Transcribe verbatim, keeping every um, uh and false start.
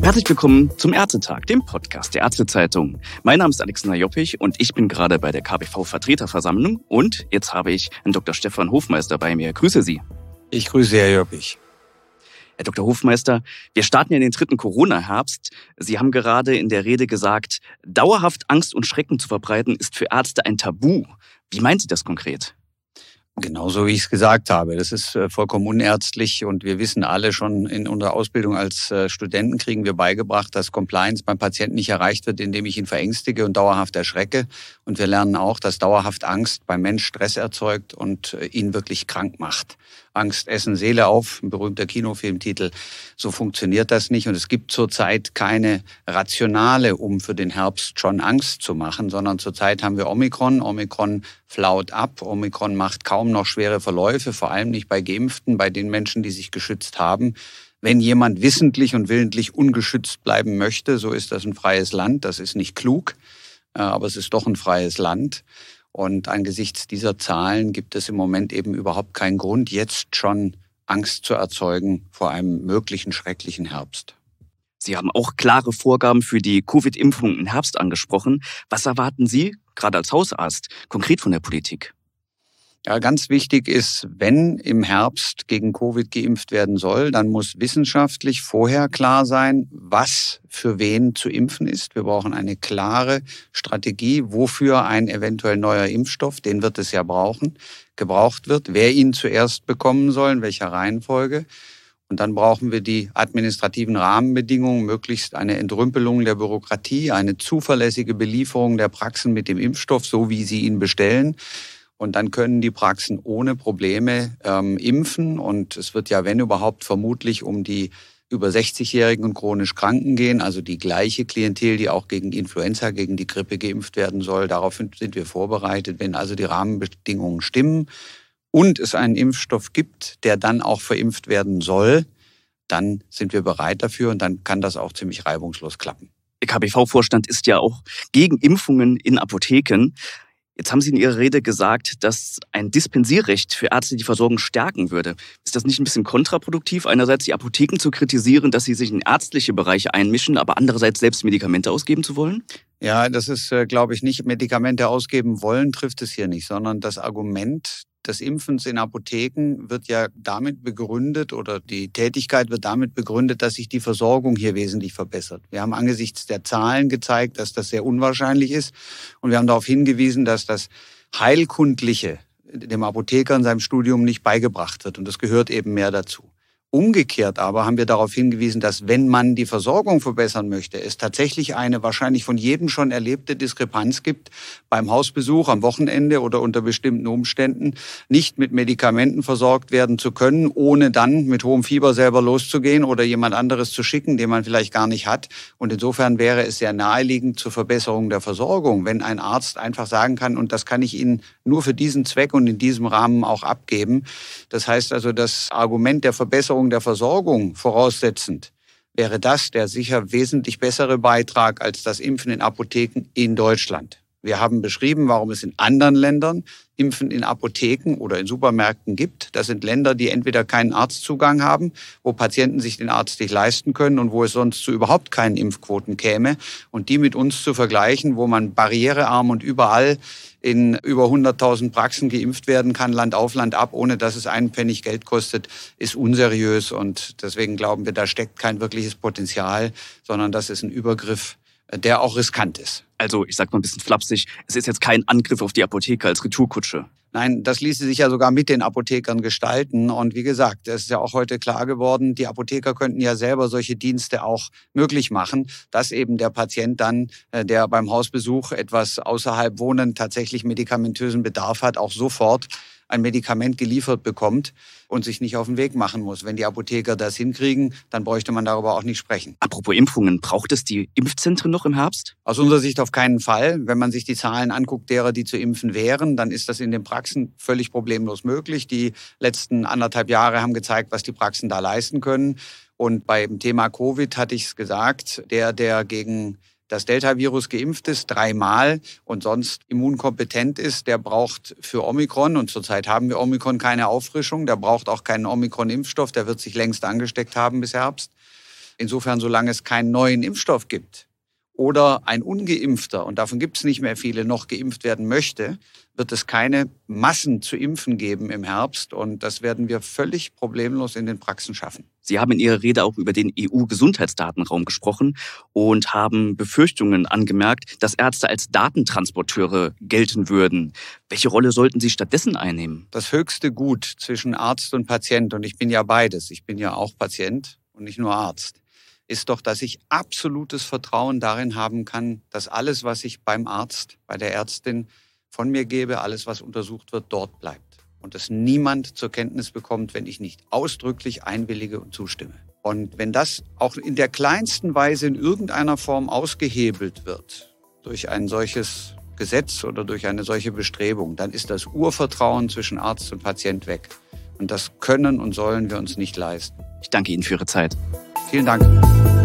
Herzlich willkommen zum Ärztetag, dem Podcast der Ärztezeitung. Mein Name ist Alexander Joppich und ich bin gerade bei der K B V-Vertreterversammlung und jetzt habe ich Herrn Doktor Stefan Hofmeister bei mir. Grüße Sie. Ich grüße Herr Joppich. Herr Doktor Hofmeister, wir starten ja in den dritten Corona-Herbst. Sie haben gerade in der Rede gesagt, dauerhaft Angst und Schrecken zu verbreiten ist für Ärzte ein Tabu. Wie meinen Sie das konkret? Genauso wie ich es gesagt habe. Das ist vollkommen unärztlich und wir wissen alle schon in unserer Ausbildung als Studenten kriegen wir beigebracht, dass Compliance beim Patienten nicht erreicht wird, indem ich ihn verängstige und dauerhaft erschrecke. Und wir lernen auch, dass dauerhaft Angst beim Mensch Stress erzeugt und ihn wirklich krank macht. Angst, Essen, Seele auf, ein berühmter Kinofilmtitel. So funktioniert das nicht und es gibt zurzeit keine Rationale, um für den Herbst schon Angst zu machen, sondern zurzeit haben wir Omikron. Omikron flaut ab. Omikron macht kaum noch schwere Verläufe, vor allem nicht bei Geimpften, bei den Menschen, die sich geschützt haben. Wenn jemand wissentlich und willentlich ungeschützt bleiben möchte, so ist das ein freies Land. Das ist nicht klug, aber es ist doch ein freies Land. Und angesichts dieser Zahlen gibt es im Moment eben überhaupt keinen Grund, jetzt schon Angst zu erzeugen vor einem möglichen schrecklichen Herbst. Sie haben auch klare Vorgaben für die Covid-Impfung im Herbst angesprochen. Was erwarten Sie, gerade als Hausarzt, konkret von der Politik? Ja, ganz wichtig ist, wenn im Herbst gegen Covid geimpft werden soll, dann muss wissenschaftlich vorher klar sein, was für wen zu impfen ist. Wir brauchen eine klare Strategie, wofür ein eventuell neuer Impfstoff, den wird es ja brauchen, gebraucht wird, wer ihn zuerst bekommen soll, in welcher Reihenfolge. Und dann brauchen wir die administrativen Rahmenbedingungen, möglichst eine Entrümpelung der Bürokratie, eine zuverlässige Belieferung der Praxen mit dem Impfstoff, so wie sie ihn bestellen. Und dann können die Praxen ohne Probleme ähm, impfen. Und es wird ja, wenn überhaupt, vermutlich um die über sechzigjährigen und chronisch Kranken gehen. Also die gleiche Klientel, die auch gegen Influenza, gegen die Grippe geimpft werden soll. Darauf sind wir vorbereitet. Wenn also die Rahmenbedingungen stimmen und es einen Impfstoff gibt, der dann auch verimpft werden soll, dann sind wir bereit dafür und dann kann das auch ziemlich reibungslos klappen. Der K B V-Vorstand ist ja auch gegen Impfungen in Apotheken. Jetzt haben Sie in Ihrer Rede gesagt, dass ein Dispensierrecht für Ärzte die Versorgung stärken würde. Ist das nicht ein bisschen kontraproduktiv, einerseits die Apotheken zu kritisieren, dass sie sich in ärztliche Bereiche einmischen, aber andererseits selbst Medikamente ausgeben zu wollen? Ja, das ist, glaube ich, nicht Medikamente ausgeben wollen, trifft es hier nicht, sondern das Argument des Impfens in Apotheken wird ja damit begründet oder die Tätigkeit wird damit begründet, dass sich die Versorgung hier wesentlich verbessert. Wir haben angesichts der Zahlen gezeigt, dass das sehr unwahrscheinlich ist und wir haben darauf hingewiesen, dass das Heilkundliche dem Apotheker in seinem Studium nicht beigebracht wird und das gehört eben mehr dazu. Umgekehrt aber haben wir darauf hingewiesen, dass wenn man die Versorgung verbessern möchte, es tatsächlich eine wahrscheinlich von jedem schon erlebte Diskrepanz gibt, beim Hausbesuch am Wochenende oder unter bestimmten Umständen nicht mit Medikamenten versorgt werden zu können, ohne dann mit hohem Fieber selber loszugehen oder jemand anderes zu schicken, den man vielleicht gar nicht hat. Und insofern wäre es sehr naheliegend zur Verbesserung der Versorgung, wenn ein Arzt einfach sagen kann, und das kann ich Ihnen nur für diesen Zweck und in diesem Rahmen auch abgeben. Das heißt also, das Argument der Verbesserung der Versorgung voraussetzend, wäre das der sicher wesentlich bessere Beitrag als das Impfen in Apotheken in Deutschland. Wir haben beschrieben, warum es in anderen Ländern Impfen in Apotheken oder in Supermärkten gibt. Das sind Länder, die entweder keinen Arztzugang haben, wo Patienten sich den Arzt nicht leisten können und wo es sonst zu überhaupt keinen Impfquoten käme. Und die mit uns zu vergleichen, wo man barrierearm und überall in über hunderttausend Praxen geimpft werden kann, Land auf, Land ab, ohne dass es einen Pfennig Geld kostet, ist unseriös. Und deswegen glauben wir, da steckt kein wirkliches Potenzial, sondern das ist ein Übergriff, der auch riskant ist. Also, ich sag mal ein bisschen flapsig, es ist jetzt kein Angriff auf die Apotheker als Retourkutsche. Nein, das ließe sich ja sogar mit den Apothekern gestalten. Und wie gesagt, es ist ja auch heute klar geworden, die Apotheker könnten ja selber solche Dienste auch möglich machen, dass eben der Patient dann, der beim Hausbesuch etwas außerhalb wohnend tatsächlich medikamentösen Bedarf hat, auch sofort ein Medikament geliefert bekommt und sich nicht auf den Weg machen muss. Wenn die Apotheker das hinkriegen, dann bräuchte man darüber auch nicht sprechen. Apropos Impfungen, braucht es die Impfzentren noch im Herbst? Aus unserer Sicht auf keinen Fall. Wenn man sich die Zahlen anguckt, derer, die zu impfen wären, dann ist das in den Praxen völlig problemlos möglich. Die letzten anderthalb Jahre haben gezeigt, was die Praxen da leisten können. Und beim Thema Covid hatte ich es gesagt, der, der gegen das Delta-Virus geimpft ist, dreimal und sonst immunkompetent ist, der braucht für Omikron, und zurzeit haben wir Omikron keine Auffrischung, der braucht auch keinen Omikron-Impfstoff, der wird sich längst angesteckt haben bis Herbst. Insofern, solange es keinen neuen Impfstoff gibt oder ein Ungeimpfter, und davon gibt es nicht mehr viele, noch geimpft werden möchte, wird es keine Massen zu impfen geben im Herbst. Und das werden wir völlig problemlos in den Praxen schaffen. Sie haben in Ihrer Rede auch über den E U-Gesundheitsdatenraum gesprochen und haben Befürchtungen angemerkt, dass Ärzte als Datentransporteure gelten würden. Welche Rolle sollten sie stattdessen einnehmen? Das höchste Gut zwischen Arzt und Patient, und ich bin ja beides, ich bin ja auch Patient und nicht nur Arzt, ist doch, dass ich absolutes Vertrauen darin haben kann, dass alles, was ich beim Arzt, bei der Ärztin von mir gebe, alles, was untersucht wird, dort bleibt. Und dass niemand zur Kenntnis bekommt, wenn ich nicht ausdrücklich einwillige und zustimme. Und wenn das auch in der kleinsten Weise in irgendeiner Form ausgehebelt wird, durch ein solches Gesetz oder durch eine solche Bestrebung, dann ist das Urvertrauen zwischen Arzt und Patient weg. Und das können und sollen wir uns nicht leisten. Ich danke Ihnen für Ihre Zeit. Vielen Dank.